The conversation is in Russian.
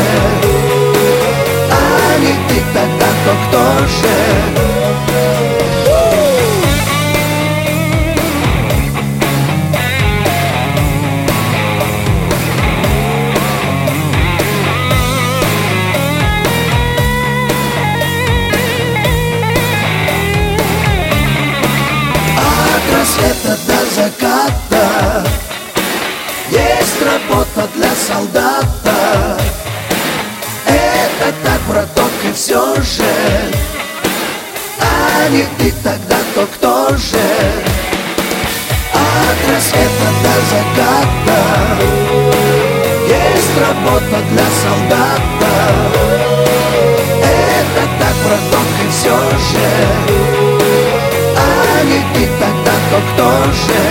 А не ты тогда, то кто же? От рассвета до заката есть работа для солдата. Это так, браток, и все же. А не ты тогда, то кто же? От рассвета до заката есть работа для солдата. Это так, браток, и все же. А не ты тогда, то кто же?